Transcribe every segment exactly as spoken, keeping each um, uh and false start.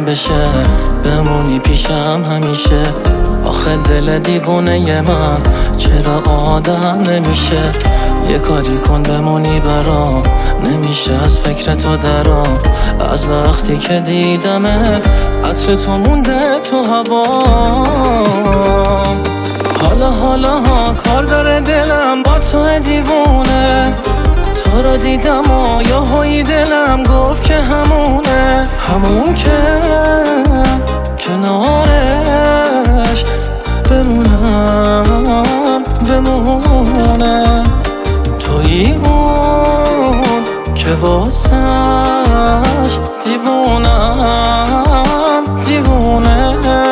بشه، بمونی پیشم همیشه. آخه دل دیوونه من چرا آدم نمیشه؟ یه کاری کن بمونی برام، نمیشه از فکر تو درام. از وقتی که دیدمت عطر تو مونده تو هوام. حالا حالا ها کار داره دلم با تو دیوونه، تو رو دیدم و یهویی دلم گفت که همونه، همون که کنارش بمونم بمونه. تویی اون که واسش دیوونم دیوونه.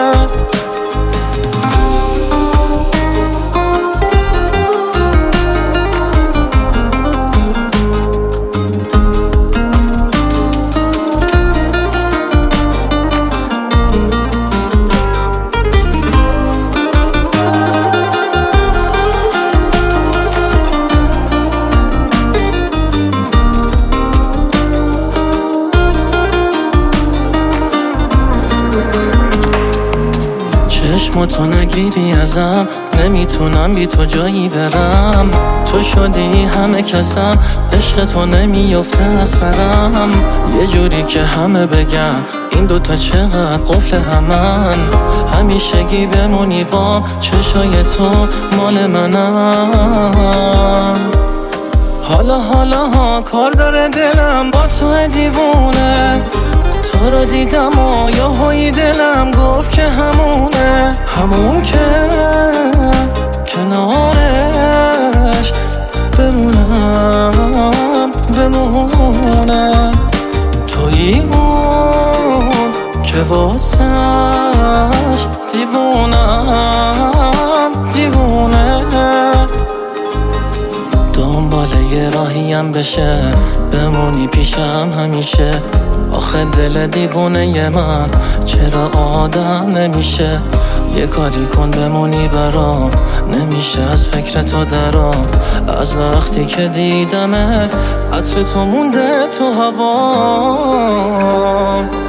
چشم تو نگیری ازم، نمیتونم بی تو جایی برم. تو شدی همه کسم، عشق تو نمیفته از سرم. یه جوری که همه بگن این دوتا چقدر قفل همن. همیشگی بمونی بام، چشای تو مال منم. حالا حالا ها کار داره دلم با تو دیوونه، تو رو دیدم و یهویی دلم گفت که همونه، همون که کنارش بمونم بمونه. تویی اون که واسش دیوونم دیوونه. دنبال یه راهیم بشه، بمونی پیشم همیشه. آخه دل دیوونه من چرا آدم نمیشه؟ یه کاری کن بمونی برام، نمیشه از فکر تو درام. از وقتی که دیدمت عطر تو مونده تو هوام.